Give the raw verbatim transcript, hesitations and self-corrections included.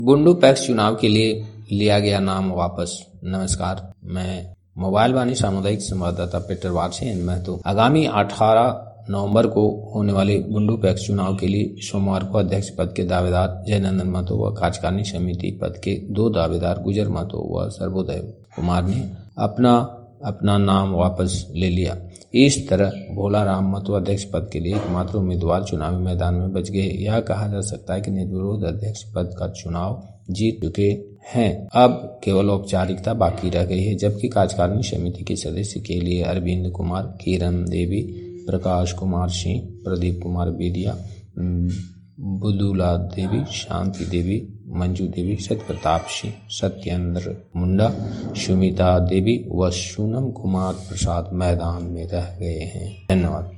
Bundu PACS चुनाव के लिए लिया गया नाम वापस। नमस्कार, मैं मोबाइल वाणी सामुदायिक संवाददाता पीटर वात्स्यन महतो। आगामी अठारह नवंबर को होने वाले बुंडू पैक्स चुनाव के लिए सोमवार को अध्यक्ष पद के दावेदार जयनंदन महतो व कार्यकारिणी समिति पद के दो दावेदार गुजर महतो व सर्वोदय कुमार ने अपना अपना नाम वापस ले लिया। इस तरह भोला राम महतो अध्यक्ष पद के लिए एकमात्र उम्मीदवार चुनावी मैदान में बच गए। यह कहा जा सकता है कि निर्विरोध अध्यक्ष पद का चुनाव जीत चुके हैं। अब केवल औपचारिकता बाकी रह गई है, जबकि कार्यकारिणी समिति के सदस्य के लिए अरविंद कुमार, किरण देवी, प्रकाश कुमार सिंह, प्रदीप कुमार बेदिया, बुदुला देवी, शांति देवी, मंजू देवी, सत्य प्रताप सिंह, सत्येंद्र मुंडा, सुमिता देवी व सोनम कुमार प्रसाद मैदान में रह गए हैं। धन्यवाद।